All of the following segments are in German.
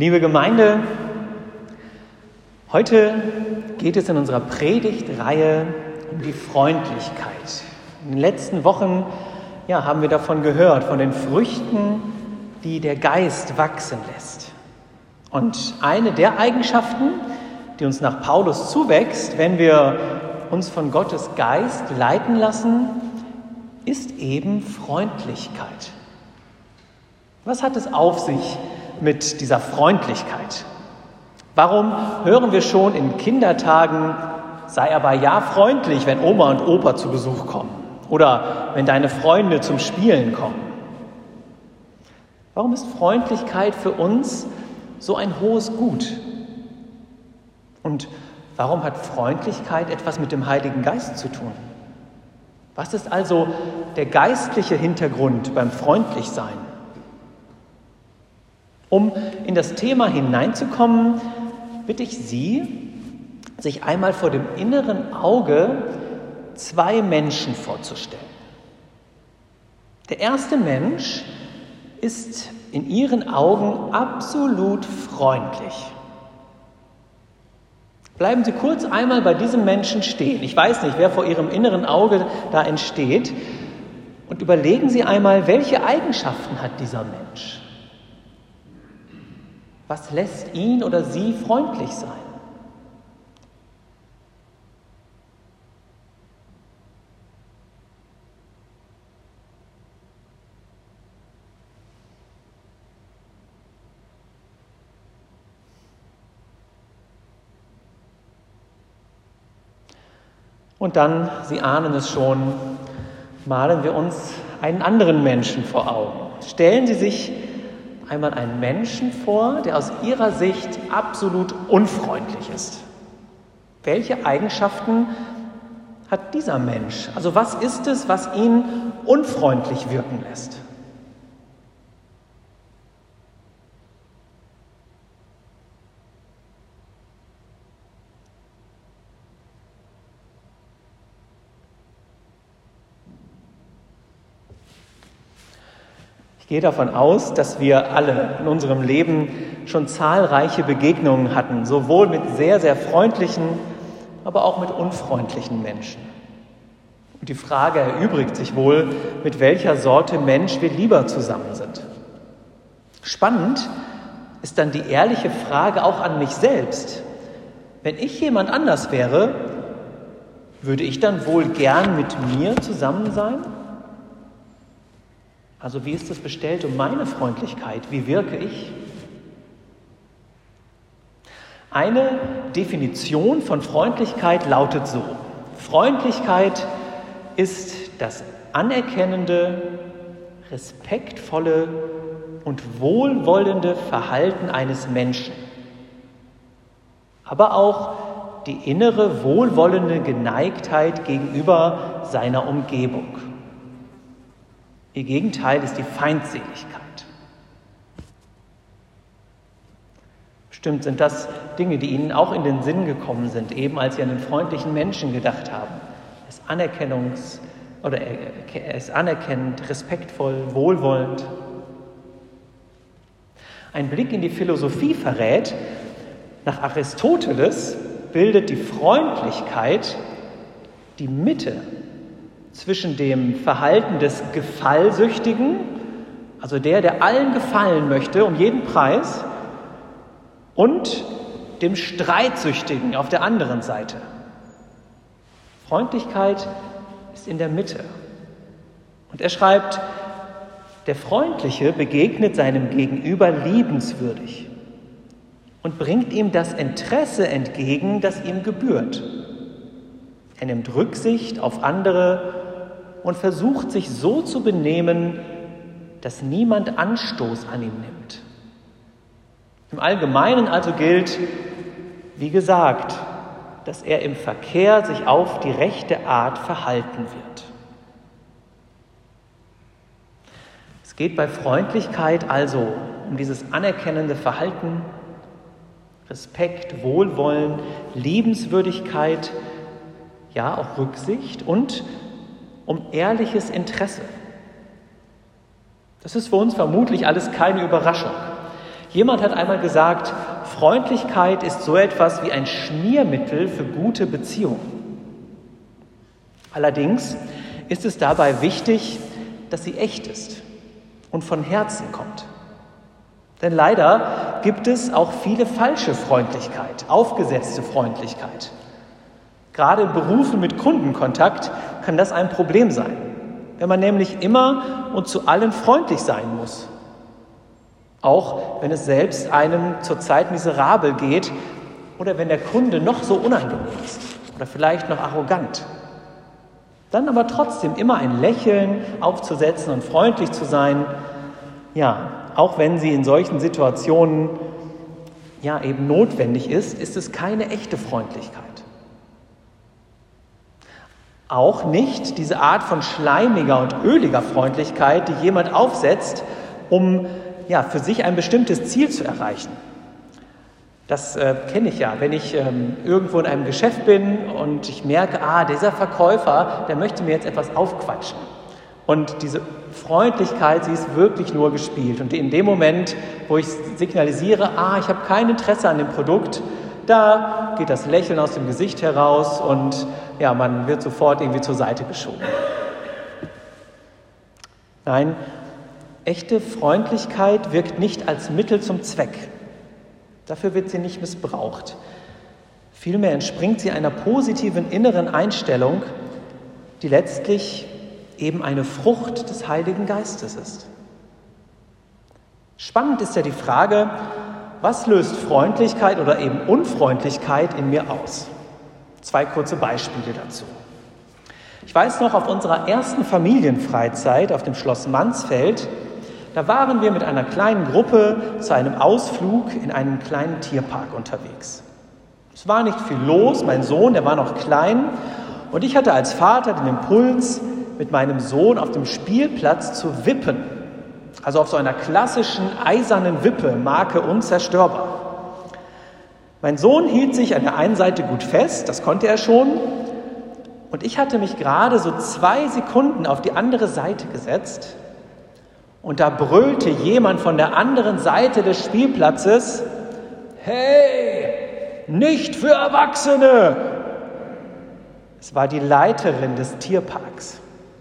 Liebe Gemeinde, heute geht es in unserer Predigtreihe um die Freundlichkeit. In den letzten Wochen haben wir davon gehört, von den Früchten, die der Geist wachsen lässt. Und eine der Eigenschaften, die uns nach Paulus zuwächst, wenn wir uns von Gottes Geist leiten lassen, ist eben Freundlichkeit. Was hat es auf sich mit dieser Freundlichkeit? Warum hören wir schon in Kindertagen, sei aber ja freundlich, wenn Oma und Opa zu Besuch kommen oder wenn deine Freunde zum Spielen kommen? Warum ist Freundlichkeit für uns so ein hohes Gut? Und warum hat Freundlichkeit etwas mit dem Heiligen Geist zu tun? Was ist also der geistliche Hintergrund beim Freundlichsein? Um in das Thema hineinzukommen, bitte ich Sie, sich einmal vor dem inneren Auge zwei Menschen vorzustellen. Der erste Mensch ist in Ihren Augen absolut freundlich. Bleiben Sie kurz einmal bei diesem Menschen stehen. Ich weiß nicht, wer vor Ihrem inneren Auge da entsteht. Und überlegen Sie einmal, welche Eigenschaften hat dieser Mensch? Was lässt ihn oder sie freundlich sein? Und dann, Sie ahnen es schon, malen wir uns einen anderen Menschen vor Augen. Stellen Sie sich einmal einen Menschen vor, der aus Ihrer Sicht absolut unfreundlich ist. Welche Eigenschaften hat dieser Mensch? Also was ist es, was ihn unfreundlich wirken lässt? Ich gehe davon aus, dass wir alle in unserem Leben schon zahlreiche Begegnungen hatten, sowohl mit sehr, sehr freundlichen, aber auch mit unfreundlichen Menschen. Und die Frage erübrigt sich wohl, mit welcher Sorte Mensch wir lieber zusammen sind. Spannend ist dann die ehrliche Frage auch an mich selbst. Wenn ich jemand anders wäre, würde ich dann wohl gern mit mir zusammen sein? Also wie ist es bestellt um meine Freundlichkeit? Wie wirke ich? Eine Definition von Freundlichkeit lautet so: Freundlichkeit ist das anerkennende, respektvolle und wohlwollende Verhalten eines Menschen, aber auch die innere, wohlwollende Geneigtheit gegenüber seiner Umgebung. Ihr Gegenteil ist die Feindseligkeit. Bestimmt sind das Dinge, die Ihnen auch in den Sinn gekommen sind, eben als Sie an den freundlichen Menschen gedacht haben. Er ist anerkennend, respektvoll, wohlwollend. Ein Blick in die Philosophie verrät, nach Aristoteles bildet die Freundlichkeit die Mitte zwischen dem Verhalten des Gefallsüchtigen, also der allen gefallen möchte, um jeden Preis, und dem Streitsüchtigen auf der anderen Seite. Freundlichkeit ist in der Mitte. Und er schreibt, der Freundliche begegnet seinem Gegenüber liebenswürdig und bringt ihm das Interesse entgegen, das ihm gebührt. Er nimmt Rücksicht auf andere und versucht, sich so zu benehmen, dass niemand Anstoß an ihm nimmt. Im Allgemeinen also gilt, wie gesagt, dass er im Verkehr sich auf die rechte Art verhalten wird. Es geht bei Freundlichkeit also um dieses anerkennende Verhalten, Respekt, Wohlwollen, Liebenswürdigkeit, ja auch Rücksicht und um ehrliches Interesse. Das ist für uns vermutlich alles keine Überraschung. Jemand hat einmal gesagt, Freundlichkeit ist so etwas wie ein Schmiermittel für gute Beziehungen. Allerdings ist es dabei wichtig, dass sie echt ist und von Herzen kommt. Denn leider gibt es auch viele falsche Freundlichkeit, aufgesetzte Freundlichkeit. Gerade in Berufen mit Kundenkontakt kann das ein Problem sein, wenn man nämlich immer und zu allen freundlich sein muss. Auch wenn es selbst einem zurzeit miserabel geht oder wenn der Kunde noch so unangenehm ist oder vielleicht noch arrogant. Dann aber trotzdem immer ein Lächeln aufzusetzen und freundlich zu sein, ja, auch wenn sie in solchen Situationen ja eben notwendig ist, ist es keine echte Freundlichkeit. Auch nicht diese Art von schleimiger und öliger Freundlichkeit, die jemand aufsetzt, um ja, für sich ein bestimmtes Ziel zu erreichen. Das kenne ich ja, wenn ich irgendwo in einem Geschäft bin und ich merke, dieser Verkäufer, der möchte mir jetzt etwas aufquatschen. Und diese Freundlichkeit, sie ist wirklich nur gespielt. Und in dem Moment, wo ich signalisiere, ich habe kein Interesse an dem Produkt, da geht das Lächeln aus dem Gesicht heraus und ja, man wird sofort irgendwie zur Seite geschoben. Nein, echte Freundlichkeit wirkt nicht als Mittel zum Zweck. Dafür wird sie nicht missbraucht. Vielmehr entspringt sie einer positiven inneren Einstellung, die letztlich eben eine Frucht des Heiligen Geistes ist. Spannend ist ja die Frage, was löst Freundlichkeit oder eben Unfreundlichkeit in mir aus? 2 kurze Beispiele dazu. Ich weiß noch, auf unserer ersten Familienfreizeit auf dem Schloss Mansfeld, da waren wir mit einer kleinen Gruppe zu einem Ausflug in einen kleinen Tierpark unterwegs. Es war nicht viel los, mein Sohn, der war noch klein und ich hatte als Vater den Impuls, mit meinem Sohn auf dem Spielplatz zu wippen. Also auf so einer klassischen eisernen Wippe, Marke unzerstörbar. Mein Sohn hielt sich an der einen Seite gut fest, das konnte er schon. Und ich hatte mich gerade so 2 Sekunden auf die andere Seite gesetzt. Und da brüllte jemand von der anderen Seite des Spielplatzes, hey, nicht für Erwachsene! Es war die Leiterin des Tierparks.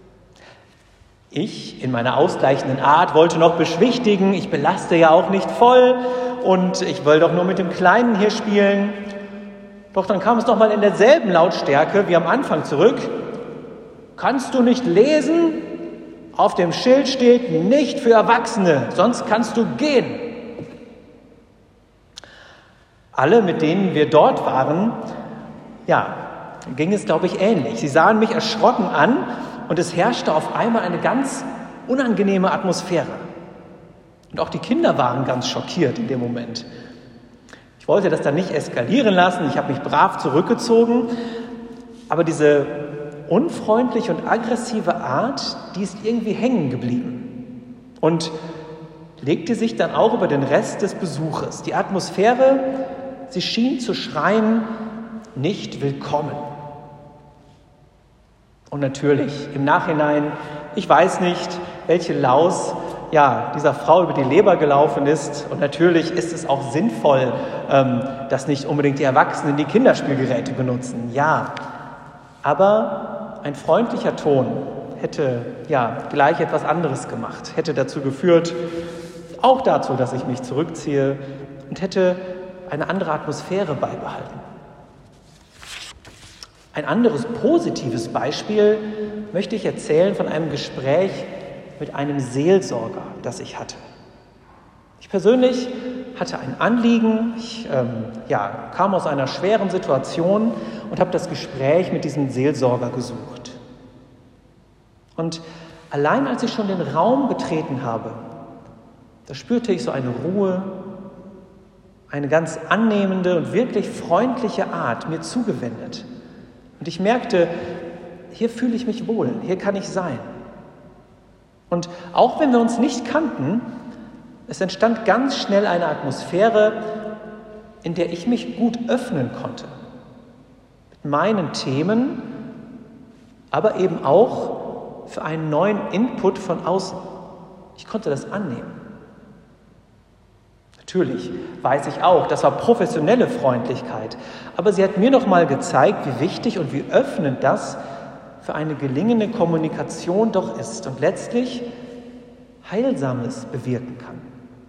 Ich, in meiner ausgleichenden Art, wollte noch beschwichtigen, ich belaste ja auch nicht voll und ich will doch nur mit dem Kleinen hier spielen. Doch dann kam es noch mal in derselben Lautstärke wie am Anfang zurück. Kannst du nicht lesen? Auf dem Schild steht nicht für Erwachsene, sonst kannst du gehen. Alle, mit denen wir dort waren, ging es, glaube ich, ähnlich. Sie sahen mich erschrocken an und es herrschte auf einmal eine ganz unangenehme Atmosphäre. Und auch die Kinder waren ganz schockiert in dem Moment. Ich wollte das dann nicht eskalieren lassen, ich habe mich brav zurückgezogen, aber diese unfreundliche und aggressive Art, die ist irgendwie hängen geblieben und legte sich dann auch über den Rest des Besuches. Die Atmosphäre, sie schien zu schreien, nicht willkommen. Und natürlich, im Nachhinein, ich weiß nicht, welche Laus dieser Frau über die Leber gelaufen ist. Und natürlich ist es auch sinnvoll, dass nicht unbedingt die Erwachsenen die Kinderspielgeräte benutzen. Ja, aber ein freundlicher Ton hätte gleich etwas anderes gemacht, hätte dazu geführt, auch dazu, dass ich mich zurückziehe und hätte eine andere Atmosphäre beibehalten. Ein anderes positives Beispiel möchte ich erzählen von einem Gespräch mit einem Seelsorger, das ich hatte. Ich persönlich hatte ein Anliegen, ich kam aus einer schweren Situation und habe das Gespräch mit diesem Seelsorger gesucht. Und allein als ich schon den Raum betreten habe, da spürte ich so eine Ruhe, eine ganz annehmende und wirklich freundliche Art mir zugewendet. Und ich merkte, hier fühle ich mich wohl, hier kann ich sein. Und auch wenn wir uns nicht kannten, es entstand ganz schnell eine Atmosphäre, in der ich mich gut öffnen konnte. Mit meinen Themen, aber eben auch für einen neuen Input von außen. Ich konnte das annehmen. Natürlich weiß ich auch, das war professionelle Freundlichkeit, aber sie hat mir noch mal gezeigt, wie wichtig und wie öffnend das für eine gelingende Kommunikation doch ist und letztlich Heilsames bewirken kann.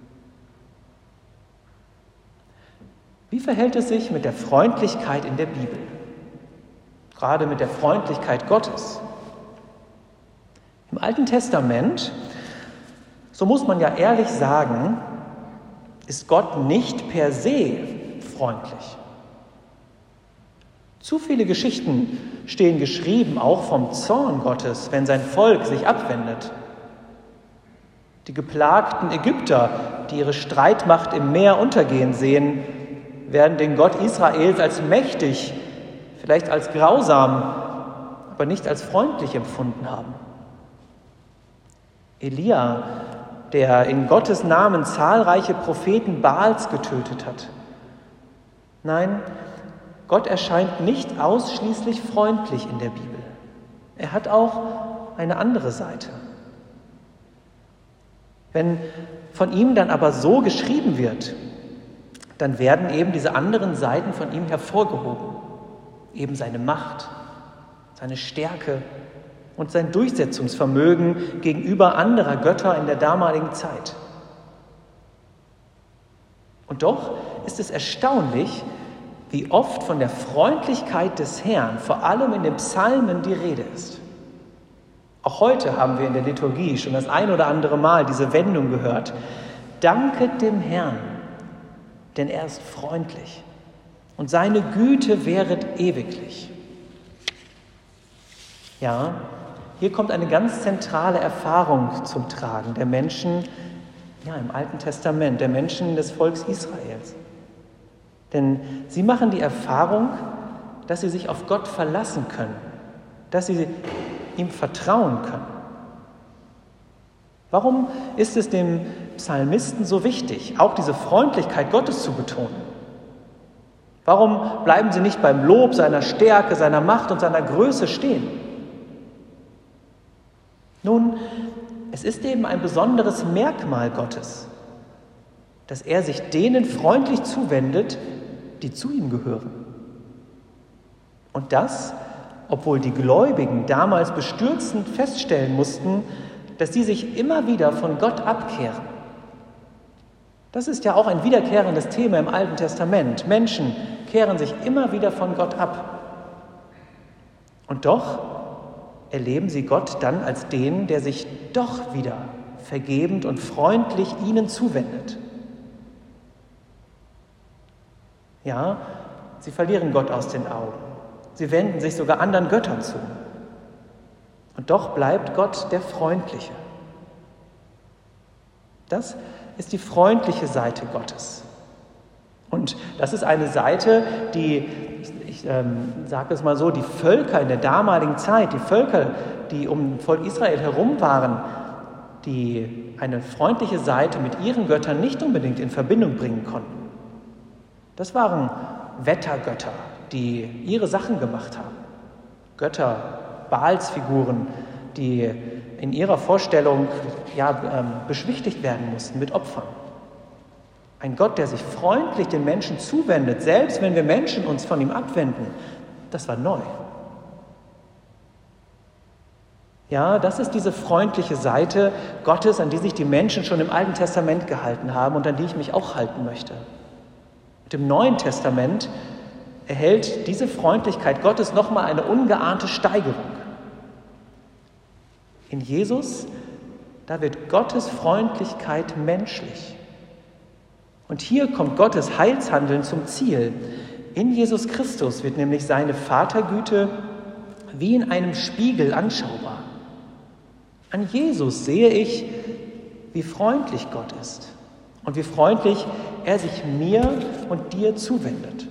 Wie verhält es sich mit der Freundlichkeit in der Bibel? Gerade mit der Freundlichkeit Gottes. Im Alten Testament, so muss man ja ehrlich sagen, ist Gott nicht per se freundlich. Zu viele Geschichten stehen geschrieben, auch vom Zorn Gottes, wenn sein Volk sich abwendet. Die geplagten Ägypter, die ihre Streitmacht im Meer untergehen sehen, werden den Gott Israels als mächtig, vielleicht als grausam, aber nicht als freundlich empfunden haben. Elia, der in Gottes Namen zahlreiche Propheten Baals getötet hat. Nein, Gott erscheint nicht ausschließlich freundlich in der Bibel. Er hat auch eine andere Seite. Wenn von ihm dann aber so geschrieben wird, dann werden eben diese anderen Seiten von ihm hervorgehoben. Eben seine Macht, seine Stärke und sein Durchsetzungsvermögen gegenüber anderer Götter in der damaligen Zeit. Und doch ist es erstaunlich, wie oft von der Freundlichkeit des Herrn, vor allem in den Psalmen, die Rede ist. Auch heute haben wir in der Liturgie schon das ein oder andere Mal diese Wendung gehört. Danket dem Herrn, denn er ist freundlich und seine Güte währet ewiglich. Ja, hier kommt eine ganz zentrale Erfahrung zum Tragen der Menschen, im Alten Testament, der Menschen des Volkes Israels. Denn sie machen die Erfahrung, dass sie sich auf Gott verlassen können, dass sie ihm vertrauen können. Warum ist es dem Psalmisten so wichtig, auch diese Freundlichkeit Gottes zu betonen? Warum bleiben sie nicht beim Lob seiner Stärke, seiner Macht und seiner Größe stehen? Nun, es ist eben ein besonderes Merkmal Gottes, dass er sich denen freundlich zuwendet, die zu ihm gehören. Und das, obwohl die Gläubigen damals bestürzend feststellen mussten, dass sie sich immer wieder von Gott abkehren. Das ist ja auch ein wiederkehrendes Thema im Alten Testament. Menschen kehren sich immer wieder von Gott ab. Und doch erleben sie Gott dann als den, der sich doch wieder vergebend und freundlich ihnen zuwendet. Ja, sie verlieren Gott aus den Augen. Sie wenden sich sogar anderen Göttern zu. Und doch bleibt Gott der Freundliche. Das ist die freundliche Seite Gottes. Und das ist eine Seite, die, ich sage es mal so, die Völker in der damaligen Zeit, die Völker, die um das Volk Israel herum waren, die eine freundliche Seite mit ihren Göttern nicht unbedingt in Verbindung bringen konnten. Das waren Wettergötter, die ihre Sachen gemacht haben. Götter, Baalsfiguren, die in ihrer Vorstellung beschwichtigt werden mussten mit Opfern. Ein Gott, der sich freundlich den Menschen zuwendet, selbst wenn wir Menschen uns von ihm abwenden, das war neu. Ja, das ist diese freundliche Seite Gottes, an die sich die Menschen schon im Alten Testament gehalten haben und an die ich mich auch halten möchte. Und im Neuen Testament erhält diese Freundlichkeit Gottes nochmal eine ungeahnte Steigerung. In Jesus, da wird Gottes Freundlichkeit menschlich. Und hier kommt Gottes Heilshandeln zum Ziel. In Jesus Christus wird nämlich seine Vatergüte wie in einem Spiegel anschaubar. An Jesus sehe ich, wie freundlich Gott ist und wie freundlich er sich mir und dir zuwendet.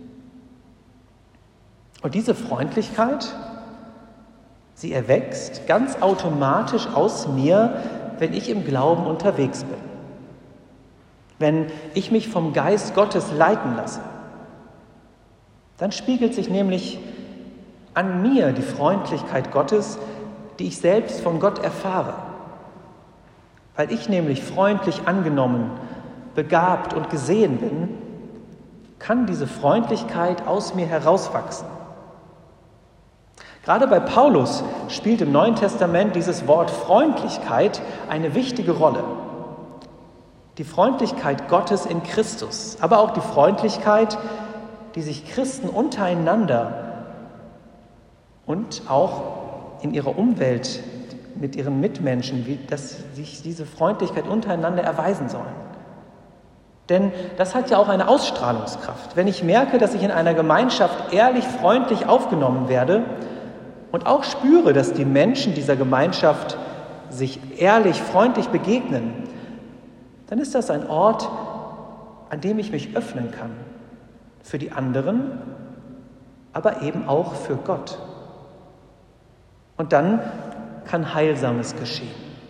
Und diese Freundlichkeit, sie erwächst ganz automatisch aus mir, wenn ich im Glauben unterwegs bin. Wenn ich mich vom Geist Gottes leiten lasse. Dann spiegelt sich nämlich an mir die Freundlichkeit Gottes, die ich selbst von Gott erfahre. Weil ich nämlich freundlich angenommen begabt und gesehen bin, kann diese Freundlichkeit aus mir herauswachsen. Gerade bei Paulus spielt im Neuen Testament dieses Wort Freundlichkeit eine wichtige Rolle. Die Freundlichkeit Gottes in Christus, aber auch die Freundlichkeit, die sich Christen untereinander und auch in ihrer Umwelt mit ihren Mitmenschen, dass sich diese Freundlichkeit untereinander erweisen sollen. Denn das hat ja auch eine Ausstrahlungskraft. Wenn ich merke, dass ich in einer Gemeinschaft ehrlich, freundlich aufgenommen werde und auch spüre, dass die Menschen dieser Gemeinschaft sich ehrlich, freundlich begegnen, dann ist das ein Ort, an dem ich mich öffnen kann. Für die anderen, aber eben auch für Gott. Und dann kann Heilsames geschehen.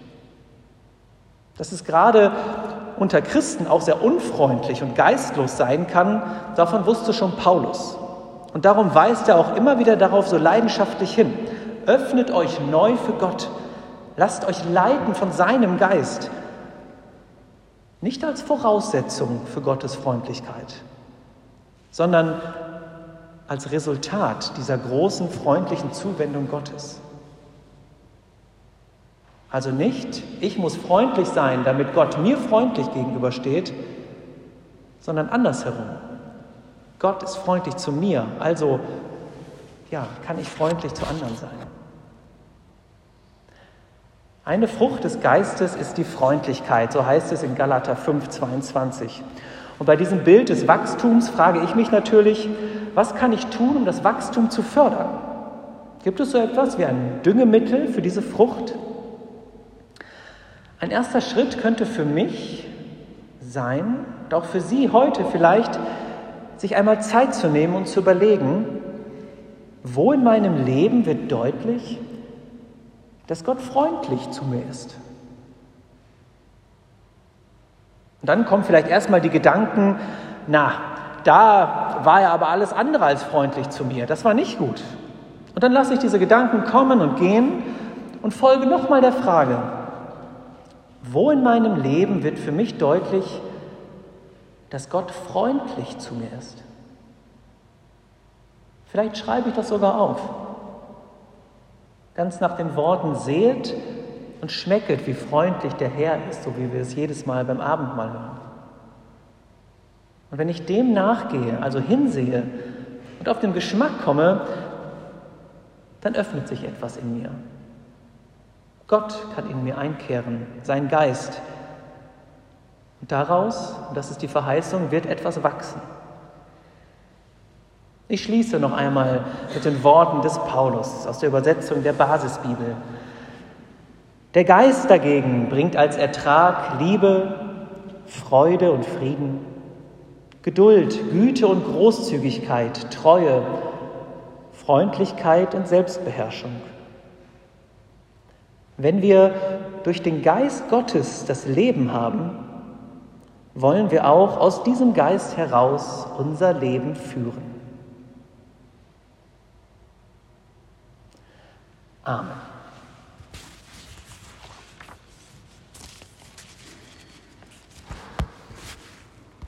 Dass es gerade unter Christen auch sehr unfreundlich und geistlos sein kann, davon wusste schon Paulus. Und darum weist er auch immer wieder darauf so leidenschaftlich hin. Öffnet euch neu für Gott. Lasst euch leiten von seinem Geist. Nicht als Voraussetzung für Gottes Freundlichkeit, sondern als Resultat dieser großen, freundlichen Zuwendung Gottes. Also nicht, ich muss freundlich sein, damit Gott mir freundlich gegenübersteht, sondern andersherum. Gott ist freundlich zu mir, also kann ich freundlich zu anderen sein. Eine Frucht des Geistes ist die Freundlichkeit, so heißt es in Galater 5,22. Und bei diesem Bild des Wachstums frage ich mich natürlich, was kann ich tun, um das Wachstum zu fördern? Gibt es so etwas wie ein Düngemittel für diese Frucht? Ein erster Schritt könnte für mich sein, und auch für Sie heute vielleicht, sich einmal Zeit zu nehmen und zu überlegen, wo in meinem Leben wird deutlich, dass Gott freundlich zu mir ist. Und dann kommen vielleicht erstmal die Gedanken, da war er aber alles andere als freundlich zu mir, das war nicht gut. Und dann lasse ich diese Gedanken kommen und gehen und folge nochmal der Frage, wo in meinem Leben wird für mich deutlich, dass Gott freundlich zu mir ist? Vielleicht schreibe ich das sogar auf. Ganz nach den Worten, sehet und schmecket, wie freundlich der Herr ist, so wie wir es jedes Mal beim Abendmahl hören. Und wenn ich dem nachgehe, also hinsehe und auf den Geschmack komme, dann öffnet sich etwas in mir. Gott kann in mir einkehren, sein Geist. Und daraus, und das ist die Verheißung, wird etwas wachsen. Ich schließe noch einmal mit den Worten des Paulus aus der Übersetzung der Basisbibel. Der Geist dagegen bringt als Ertrag Liebe, Freude und Frieden, Geduld, Güte und Großzügigkeit, Treue, Freundlichkeit und Selbstbeherrschung. Wenn wir durch den Geist Gottes das Leben haben, wollen wir auch aus diesem Geist heraus unser Leben führen. Amen.